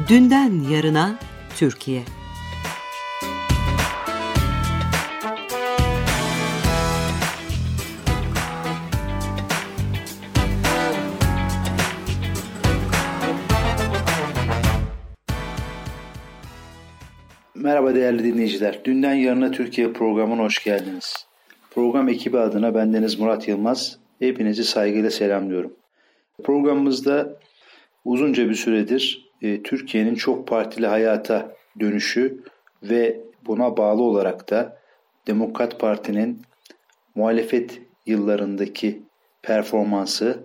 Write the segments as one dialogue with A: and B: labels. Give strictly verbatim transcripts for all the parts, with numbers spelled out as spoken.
A: Dünden yarına Türkiye.
B: Merhaba değerli dinleyiciler. Dünden yarına Türkiye programına hoş geldiniz. Program ekibi adına bendeniz Murat Yılmaz. Hepinizi saygıyla selamlıyorum. Programımızda uzunca bir süredir e, Türkiye'nin çok partili hayata dönüşü ve buna bağlı olarak da Demokrat Parti'nin muhalefet yıllarındaki performansı,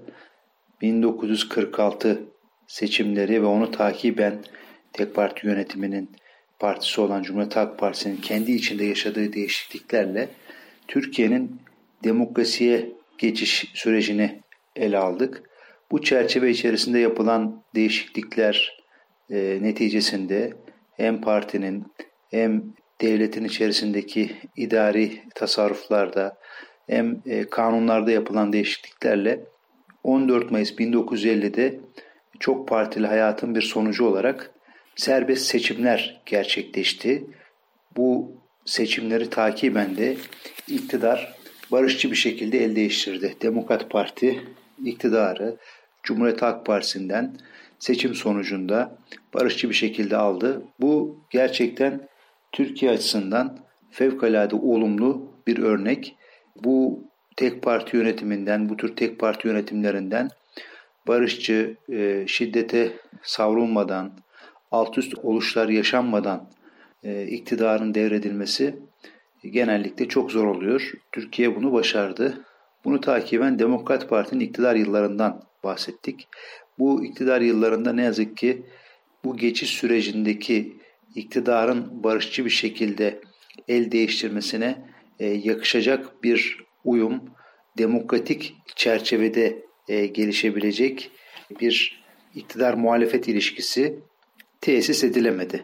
B: bin dokuz yüz kırk altı seçimleri ve onu takiben tek parti yönetiminin partisi olan Cumhuriyet Halk Partisi'nin kendi içinde yaşadığı değişikliklerle Türkiye'nin demokrasiye geçiş sürecini ele aldık. Bu çerçeve içerisinde yapılan değişiklikler e, neticesinde hem partinin hem devletin içerisindeki idari tasarruflarda hem e, kanunlarda yapılan değişikliklerle on dört Mayıs bin dokuz yüz ellide çok partili hayatın bir sonucu olarak serbest seçimler gerçekleşti. Bu seçimleri takiben de iktidar barışçı bir şekilde el değiştirdi. Demokrat Parti iktidarı Cumhuriyet Halk Partisi'nden seçim sonucunda barışçı bir şekilde aldı. Bu gerçekten Türkiye açısından fevkalade olumlu bir örnek. Bu tek parti yönetiminden, bu tür tek parti yönetimlerinden barışçı, şiddete savrulmadan, alt üst oluşlar yaşanmadan e, iktidarın devredilmesi genellikle çok zor oluyor. Türkiye bunu başardı. Bunu takiben Demokrat Parti'nin iktidar yıllarından bahsettik. Bu iktidar yıllarında ne yazık ki bu geçiş sürecindeki iktidarın barışçı bir şekilde el değiştirmesine e, yakışacak bir uyum, demokratik çerçevede e, gelişebilecek bir iktidar muhalefet ilişkisi tesis edilemedi.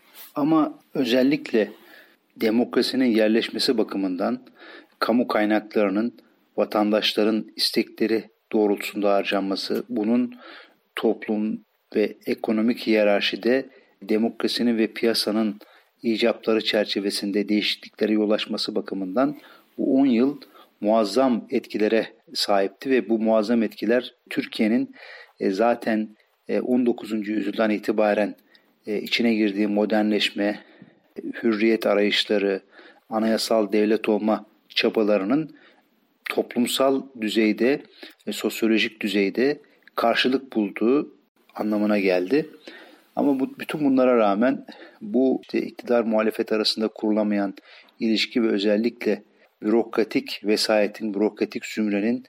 B: Ama özellikle demokrasinin yerleşmesi bakımından kamu kaynaklarının vatandaşların istekleri doğrultusunda harcanması, bunun toplum ve ekonomik hiyerarşide demokrasinin ve piyasanın icapları çerçevesinde değişikliklere yol açması bakımından bu on yıl muazzam etkilere sahipti ve bu muazzam etkiler Türkiye'nin zaten on dokuzuncu yüzyıldan itibaren içine girdiği modernleşme, hürriyet arayışları, anayasal devlet olma çabalarının toplumsal düzeyde ve sosyolojik düzeyde karşılık bulduğu anlamına geldi. Ama bu, bütün bunlara rağmen bu işte iktidar muhalefet arasında kurulamayan ilişki ve özellikle bürokratik vesayetin, bürokratik zümrenin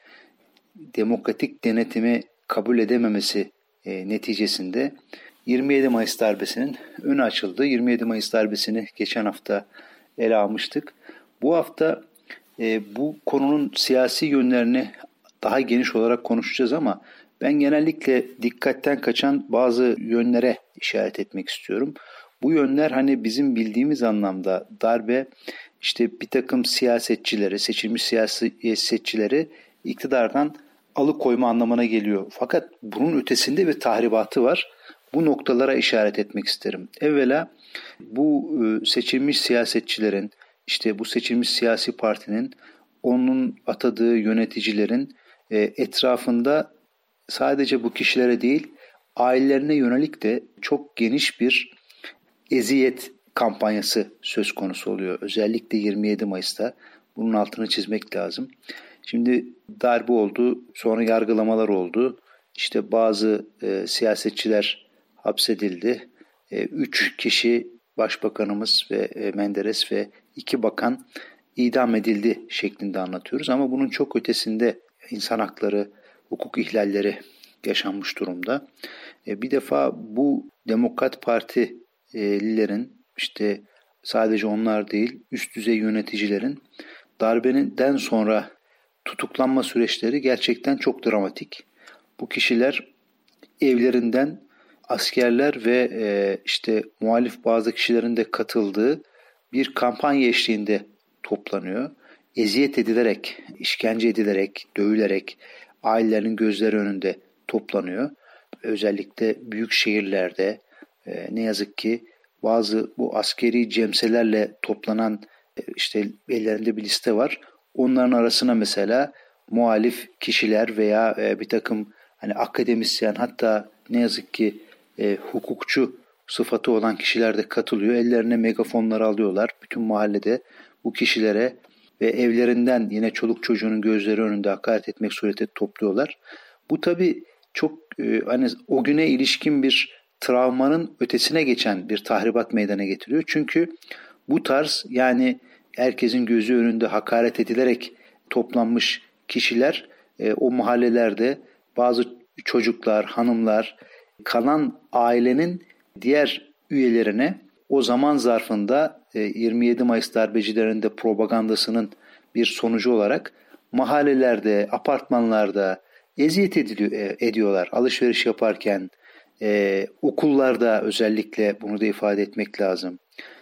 B: demokratik denetimi kabul edememesi e, neticesinde yirmi yedi Mayıs darbesinin önü açıldı. yirmi yedi Mayıs darbesini geçen hafta ele almıştık. Bu hafta e, bu konunun siyasi yönlerini daha geniş olarak konuşacağız ama ben genellikle dikkatten kaçan bazı yönlere işaret etmek istiyorum. Bu yönler hani bizim bildiğimiz anlamda darbe işte bir takım siyasetçileri, seçilmiş siyasetçileri iktidardan alıkoyma anlamına geliyor. Fakat bunun ötesinde bir tahribatı var. Bu noktalara işaret etmek isterim. Evvela bu seçilmiş siyasetçilerin, işte bu seçilmiş siyasi partinin, onun atadığı yöneticilerin etrafında sadece bu kişilere değil, ailelerine yönelik de çok geniş bir eziyet kampanyası söz konusu oluyor. Özellikle yirmi yedi Mayıs'ta bunun altını çizmek lazım. Şimdi darbe oldu, sonra yargılamalar oldu. İşte bazı e, siyasetçiler hapsedildi. E, üç kişi, Başbakanımız ve e, Menderes ve iki bakan idam edildi şeklinde anlatıyoruz. Ama bunun çok ötesinde insan hakları, hukuk ihlalleri yaşanmış durumda. E, bir defa bu Demokrat Partililerin, işte sadece onlar değil, üst düzey yöneticilerin darbeden sonra tutuklanma süreçleri gerçekten çok dramatik. Bu kişiler evlerinden askerler ve e, işte muhalif bazı kişilerin de katıldığı bir kampanya eşliğinde toplanıyor. Eziyet edilerek, işkence edilerek, dövülerek ailelerinin gözleri önünde toplanıyor. Özellikle büyük şehirlerde, e, ne yazık ki bazı bu askeri cemselerle toplanan e, işte ellerinde bir liste var. Onların arasına mesela muhalif kişiler veya e, bir takım hani akademisyen, hatta ne yazık ki e, hukukçu sıfatı olan kişiler de katılıyor. Ellerine megafonları alıyorlar. Bütün mahallede bu kişilere ve evlerinden yine çoluk çocuğunun gözleri önünde hakaret etmek suretiyle topluyorlar. Bu tabii çok e, hani o güne ilişkin bir travmanın ötesine geçen bir tahribat meydana getiriyor. Çünkü bu tarz, yani herkesin gözü önünde hakaret edilerek toplanmış kişiler e, o mahallelerde bazı çocuklar, hanımlar, kalan ailenin diğer üyelerine o zaman zarfında e, yirmi yedi Mayıs darbecilerinde propagandasının bir sonucu olarak mahallelerde, apartmanlarda eziyet ediliyor, e, ediyorlar. Alışveriş yaparken, e, okullarda özellikle bunu da ifade etmek lazım.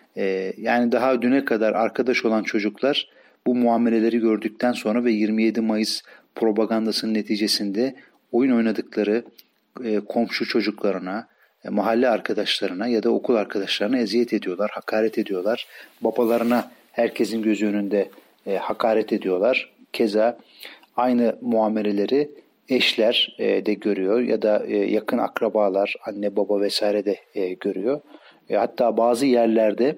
B: E, yani daha düne kadar arkadaş olan çocuklar bu muameleleri gördükten sonra ve yirmi yedi Mayıs propagandasının neticesinde oyun oynadıkları e, komşu çocuklarına, e, mahalle arkadaşlarına ya da okul arkadaşlarına eziyet ediyorlar, hakaret ediyorlar. Babalarına herkesin gözü önünde e, hakaret ediyorlar. Keza aynı muameleleri eşler e, de görüyor ya da e, yakın akrabalar, anne baba vesaire de e, görüyor. E, hatta bazı yerlerde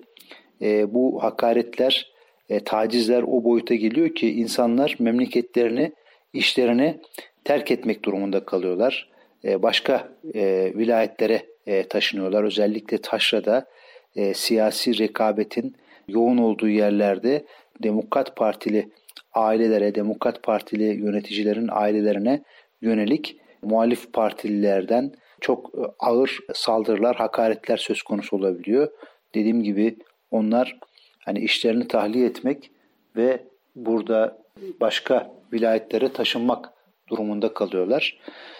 B: e, bu hakaretler, e, tacizler o boyuta geliyor ki insanlar memleketlerini, işlerini terk etmek durumunda kalıyorlar. E, başka e, vilayetlere e, taşınıyorlar. Özellikle taşrada e, siyasi rekabetin yoğun olduğu yerlerde Demokrat Partili ailelere, Demokrat Partili yöneticilerin ailelerine yönelik muhalif partililerden çok ağır saldırılar, hakaretler söz konusu olabiliyor. Dediğim gibi onlar hani işlerini tahliye etmek ve burada başka vilayetlere taşınmak durumunda kalıyorlar.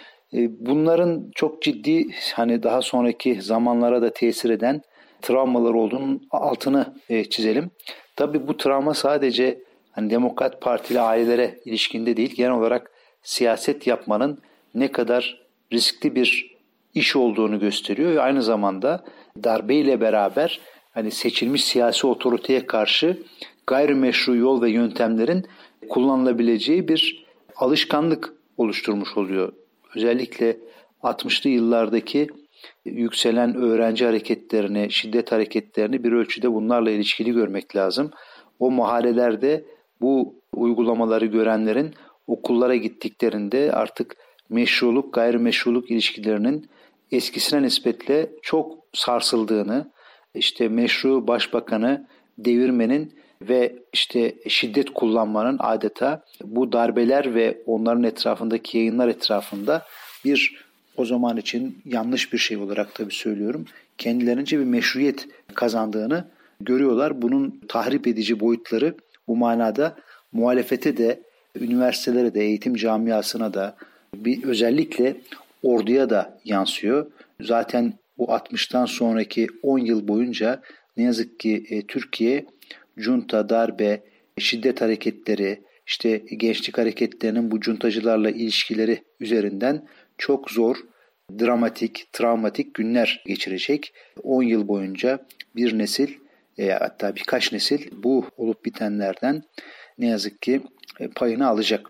B: Bunların çok ciddi, hani daha sonraki zamanlara da tesir eden travmalar olduğunun altını çizelim. Tabii bu travma sadece hani Demokrat Partili ailelere ilişkinde değil, genel olarak siyaset yapmanın ne kadar riskli bir iş olduğunu gösteriyor ve aynı zamanda darbeyle beraber hani seçilmiş siyasi otoriteye karşı gayrimeşru yol ve yöntemlerin kullanılabileceği bir alışkanlık oluşturmuş oluyor. Özellikle altmışlı yıllardaki yükselen öğrenci hareketlerini, şiddet hareketlerini bir ölçüde bunlarla ilişkili görmek lazım. O mahallelerde bu uygulamaları görenlerin okullara gittiklerinde artık meşruluk, gayrimeşruluk ilişkilerinin eskisine nispetle çok sarsıldığını, işte meşru başbakanı devirmenin ve işte şiddet kullanmanın adeta bu darbeler ve onların etrafındaki yayınlar etrafında bir, o zaman için yanlış bir şey olarak tabii söylüyorum, kendilerince bir meşruiyet kazandığını görüyorlar. Bunun tahrip edici boyutları bu manada muhalefete de, üniversitelere de, eğitim camiasına da, bir özellikle orduya da yansıyor. Zaten bu altmıştan sonraki on yıl boyunca ne yazık ki e, Türkiye junta, darbe, şiddet hareketleri, işte gençlik hareketlerinin bu cuntacılarla ilişkileri üzerinden çok zor, dramatik, travmatik günler geçirecek. on yıl boyunca bir nesil, e, hatta birkaç nesil bu olup bitenlerden ne yazık ki e, payını alacak.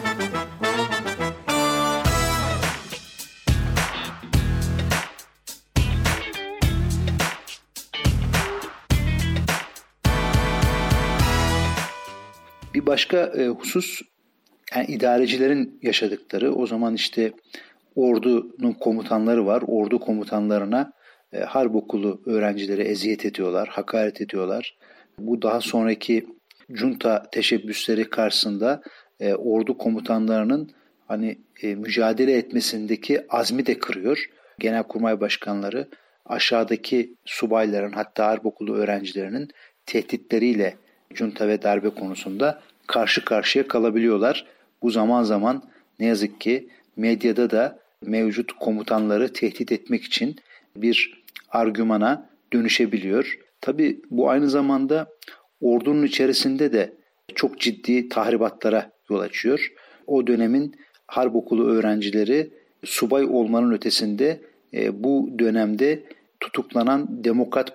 B: Bir başka e, husus, yani idarecilerin yaşadıkları. O zaman işte ordunun komutanları var. Ordu komutanlarına e, harp okulu öğrencileri eziyet ediyorlar, hakaret ediyorlar. Bu daha sonraki junta teşebbüsleri karşısında e, ordu komutanlarının hani e, mücadele etmesindeki azmi de kırıyor. Genelkurmay başkanları aşağıdaki subayların, hatta harp okulu öğrencilerinin tehditleriyle junta ve darbe konusunda karşı karşıya kalabiliyorlar. Bu zaman zaman ne yazık ki medyada da mevcut komutanları tehdit etmek için bir argümana dönüşebiliyor. Tabii bu aynı zamanda ordunun içerisinde de çok ciddi tahribatlara yol açıyor. O dönemin harp okulu öğrencileri subay olmanın ötesinde e, bu dönemde tutuklanan Demokrat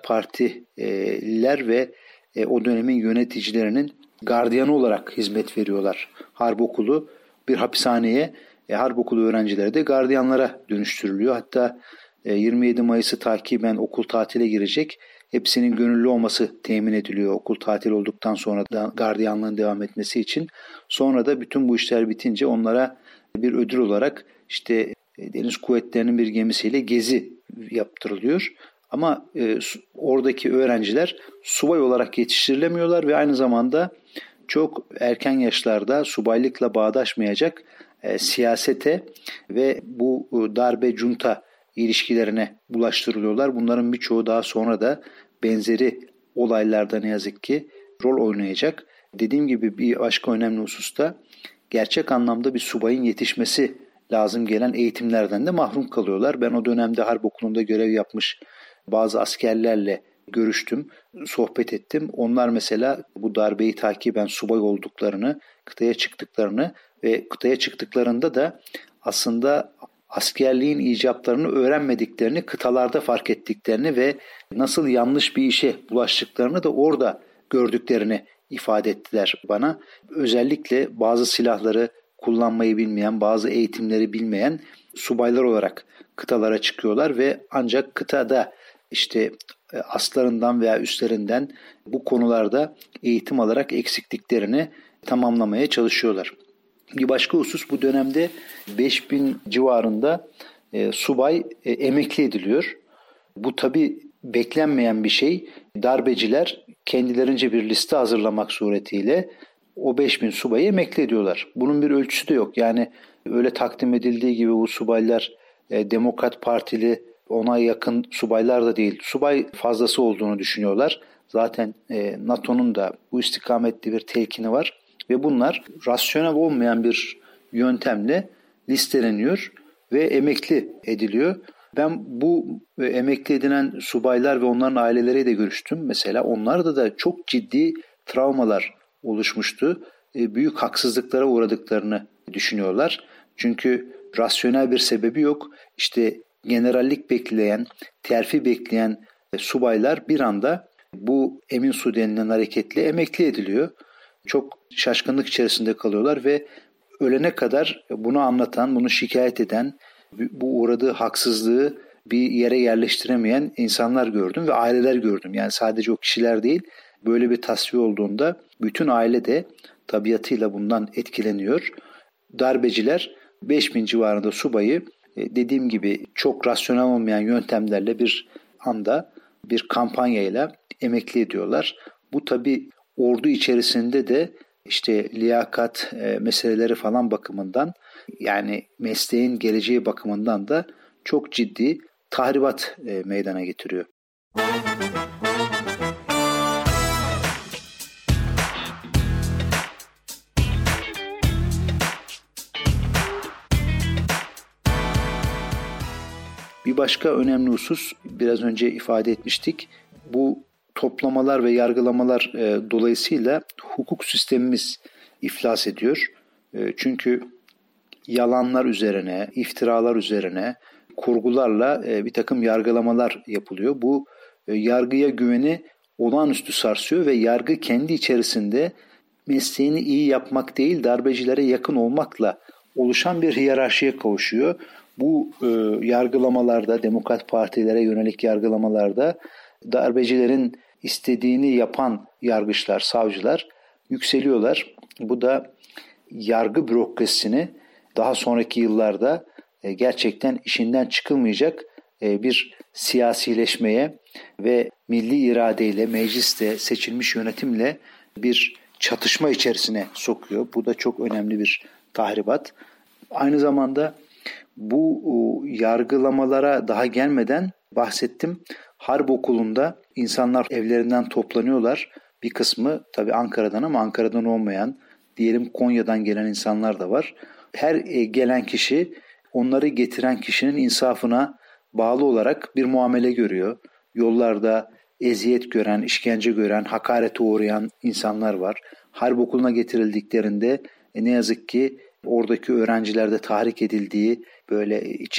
B: Partililer ve e, o dönemin yöneticilerinin gardiyanı olarak hizmet veriyorlar. Harp okulu bir hapishaneye, e, harp okulu öğrencileri de gardiyanlara dönüştürülüyor. Hatta e, yirmi yedi Mayıs'ı takiben okul tatile girecek. Hepsinin gönüllü olması temin ediliyor okul tatil olduktan sonra da gardiyanlığın devam etmesi için. Sonra da bütün bu işler bitince onlara bir ödül olarak işte Deniz Kuvvetleri'nin bir gemisiyle gezi yaptırılıyor. Ama e, oradaki öğrenciler subay olarak yetiştirilemiyorlar ve aynı zamanda çok erken yaşlarda subaylıkla bağdaşmayacak e, siyasete ve bu e, darbe junta ilişkilerine bulaştırılıyorlar. Bunların birçoğu daha sonra da benzeri olaylarda ne yazık ki rol oynayacak. Dediğim gibi bir başka önemli hususta gerçek anlamda bir subayın yetişmesi lazım gelen eğitimlerden de mahrum kalıyorlar. Ben o dönemde harp okulunda görev yapmış bazı askerlerle görüştüm, sohbet ettim. Onlar mesela bu darbeyi takiben subay olduklarını, kıtaya çıktıklarını ve kıtaya çıktıklarında da aslında askerliğin icablarını öğrenmediklerini, kıtalarda fark ettiklerini ve nasıl yanlış bir işe bulaştıklarını da orada gördüklerini ifade ettiler bana. Özellikle bazı silahları kullanmayı bilmeyen, bazı eğitimleri bilmeyen subaylar olarak kıtalara çıkıyorlar ve ancak kıtada işte aslarından veya üstlerinden bu konularda eğitim alarak eksikliklerini tamamlamaya çalışıyorlar. Bir başka husus, bu dönemde beş bin civarında e, subay e, emekli ediliyor. Bu tabii beklenmeyen bir şey. Darbeciler kendilerince bir liste hazırlamak suretiyle o beş bin subayı emekli ediyorlar. Bunun bir ölçüsü de yok. Yani öyle takdim edildiği gibi bu subaylar e, Demokrat Partili, ona yakın subaylar da değil. Subay fazlası olduğunu düşünüyorlar. Zaten e, NATO'nun da bu istikamette bir telkini var. Ve bunlar rasyonel olmayan bir yöntemle listeleniyor ve emekli ediliyor. Ben bu emekli edilen subaylar ve onların aileleriyle de görüştüm. Mesela onlarda da çok ciddi travmalar oluşmuştu. Büyük haksızlıklara uğradıklarını düşünüyorlar. Çünkü rasyonel bir sebebi yok. İşte generallik bekleyen, terfi bekleyen subaylar bir anda bu Emin Su denilen hareketle emekli ediliyor. Çok şaşkınlık içerisinde kalıyorlar ve ölene kadar bunu anlatan, bunu şikayet eden, bu uğradığı haksızlığı bir yere yerleştiremeyen insanlar gördüm ve aileler gördüm. Yani sadece o kişiler değil, böyle bir tasfiye olduğunda bütün aile de tabiatıyla bundan etkileniyor. Darbeciler beş bin civarında subayı dediğim gibi çok rasyonel olmayan yöntemlerle bir anda bir kampanyayla emekli ediyorlar. Bu tabii ordu içerisinde de işte liyakat e, meseleleri falan bakımından, yani mesleğin geleceği bakımından da çok ciddi tahribat e, meydana getiriyor. Bir başka önemli husus, biraz önce ifade etmiştik. Bu toplamalar ve yargılamalar e, dolayısıyla hukuk sistemimiz iflas ediyor. E, çünkü yalanlar üzerine, iftiralar üzerine, kurgularla e, bir takım yargılamalar yapılıyor. Bu e, yargıya güveni olağanüstü sarsıyor ve yargı kendi içerisinde mesleğini iyi yapmak değil, darbecilere yakın olmakla oluşan bir hiyerarşiye kavuşuyor. Bu e, yargılamalarda, Demokrat Partilere yönelik yargılamalarda darbecilerin istediğini yapan yargıçlar, savcılar yükseliyorlar. Bu da yargı bürokrasisini daha sonraki yıllarda gerçekten işinden çıkılmayacak bir siyasileşmeye ve milli iradeyle, mecliste, seçilmiş yönetimle bir çatışma içerisine sokuyor. Bu da çok önemli bir tahribat. Aynı zamanda bu yargılamalara daha gelmeden bahsettim. Harp okulunda insanlar evlerinden toplanıyorlar. Bir kısmı tabii Ankara'dan ama Ankara'dan olmayan, diyelim Konya'dan gelen insanlar da var. Her gelen kişi onları getiren kişinin insafına bağlı olarak bir muamele görüyor. Yollarda eziyet gören, işkence gören, hakarete uğrayan insanlar var. Harp okuluna getirildiklerinde e, ne yazık ki oradaki öğrencilerde tahrik edildiği böyle için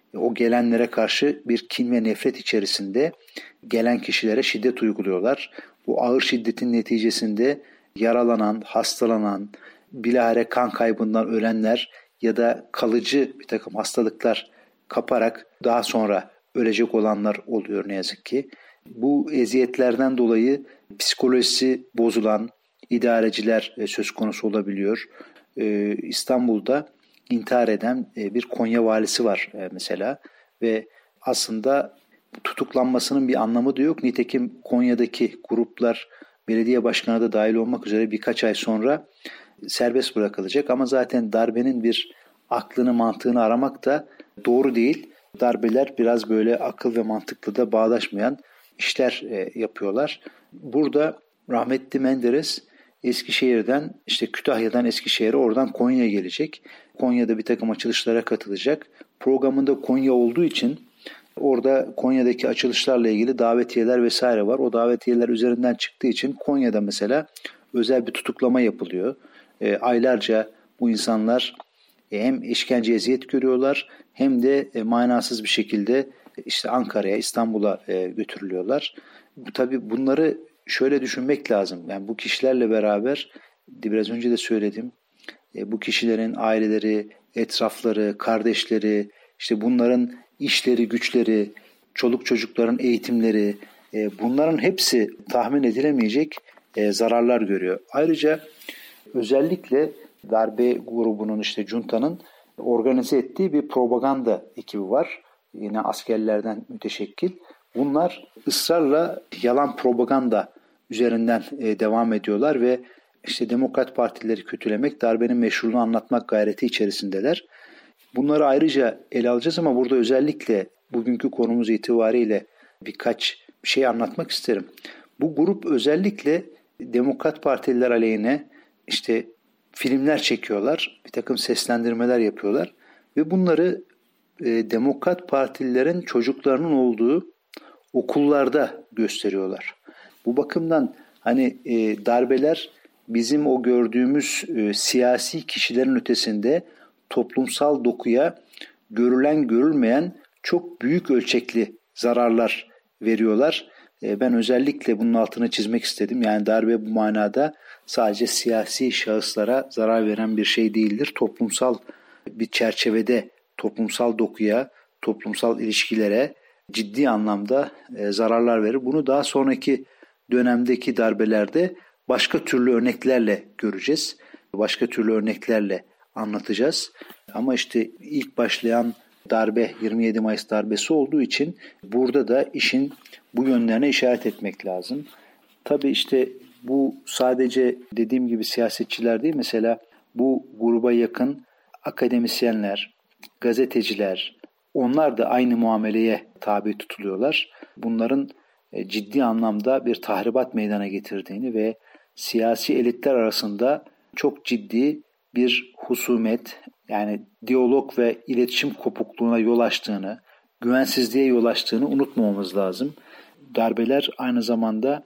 B: o gelenlere karşı bir kin ve nefret içerisinde gelen kişilere şiddet uyguluyorlar. Bu ağır şiddetin neticesinde yaralanan, hastalanan, bilahare kan kaybından ölenler ya da kalıcı bir takım hastalıklar kaparak daha sonra ölecek olanlar oluyor ne yazık ki. Bu eziyetlerden dolayı psikolojisi bozulan idareciler söz konusu olabiliyor. Ee, İstanbul'da intihar eden bir Konya valisi var mesela ve aslında tutuklanmasının bir anlamı da yok. Nitekim Konya'daki gruplar belediye başkanı da dahil olmak üzere birkaç ay sonra serbest bırakılacak ama zaten darbenin bir aklını mantığını aramak da doğru değil. Darbeler biraz böyle akıl ve mantıkla da bağdaşmayan işler yapıyorlar. Burada rahmetli Menderes Eskişehir'den işte Kütahya'dan Eskişehir'e oradan Konya'ya gelecek. Konya'da bir takım açılışlara katılacak. Programında Konya olduğu için orada Konya'daki açılışlarla ilgili davetiyeler vesaire var. O davetiyeler üzerinden çıktığı için Konya'da mesela özel bir tutuklama yapılıyor. E, aylarca bu insanlar e, hem işkence eziyet görüyorlar hem de e, manasız bir şekilde işte Ankara'ya, İstanbul'a e, götürülüyorlar. Bu, tabii bunları şöyle düşünmek lazım. Yani bu kişilerle beraber biraz önce de söyledim. E, bu kişilerin aileleri, etrafları, kardeşleri, işte bunların işleri, güçleri, çoluk çocukların eğitimleri, e, bunların hepsi tahmin edilemeyecek e, zararlar görüyor. Ayrıca özellikle darbe grubunun işte Cunta'nın organize ettiği bir propaganda ekibi var. Yine askerlerden müteşekkil. Bunlar ısrarla yalan propaganda üzerinden e, devam ediyorlar ve işte Demokrat Partileri kötülemek, darbenin meşruluğunu anlatmak gayreti içerisindeler. Bunları ayrıca ele alacağız ama burada özellikle bugünkü konumuz itibariyle birkaç şey anlatmak isterim. Bu grup özellikle Demokrat Partililer aleyhine işte filmler çekiyorlar, bir takım seslendirmeler yapıyorlar ve bunları e, Demokrat Partililerin çocuklarının olduğu okullarda gösteriyorlar. Bu bakımdan hani e, darbeler bizim o gördüğümüz e, siyasi kişilerin ötesinde toplumsal dokuya görülen görülmeyen çok büyük ölçekli zararlar veriyorlar. E, ben özellikle bunun altını çizmek istedim. Yani darbe bu manada sadece siyasi şahıslara zarar veren bir şey değildir. Toplumsal bir çerçevede toplumsal dokuya, toplumsal ilişkilere ciddi anlamda e, zararlar verir. Bunu daha sonraki dönemdeki darbelerde başka türlü örneklerle göreceğiz. Başka türlü örneklerle anlatacağız. Ama işte ilk başlayan darbe yirmi yedi Mayıs darbesi olduğu için burada da işin bu yönlerine işaret etmek lazım. Tabii işte bu sadece dediğim gibi siyasetçiler değil, mesela bu gruba yakın akademisyenler, gazeteciler, onlar da aynı muameleye tabi tutuluyorlar. Bunların ciddi anlamda bir tahribat meydana getirdiğini ve siyasi elitler arasında çok ciddi bir husumet, yani diyalog ve iletişim kopukluğuna yol açtığını, güvensizliğe yol açtığını unutmamamız lazım. Darbeler aynı zamanda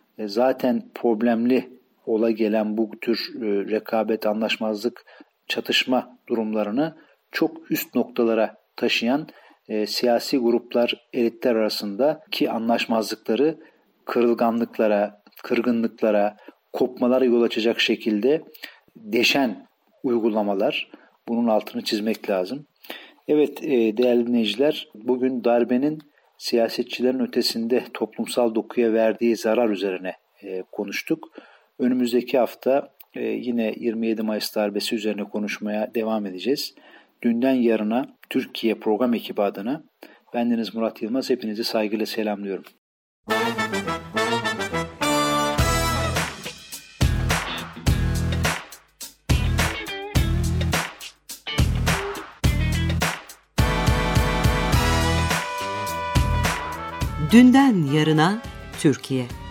B: zaten problemli ola gelen bu tür rekabet, anlaşmazlık, çatışma durumlarını çok üst noktalara taşıyan e, siyasi gruplar, elitler arasındaki anlaşmazlıkları kırılganlıklara, kırgınlıklara, kopmalara yol açacak şekilde deşen uygulamalar. Bunun altını çizmek lazım. Evet e, değerli dinleyiciler, bugün darbenin siyasetçilerin ötesinde toplumsal dokuya verdiği zarar üzerine e, konuştuk. Önümüzdeki hafta e, yine yirmi yedi Mayıs darbesi üzerine konuşmaya devam edeceğiz. Dünden yarına Türkiye program ekibi adına bendeniz Murat Yılmaz, hepinizi saygıyla selamlıyorum.
A: Dünden yarına Türkiye.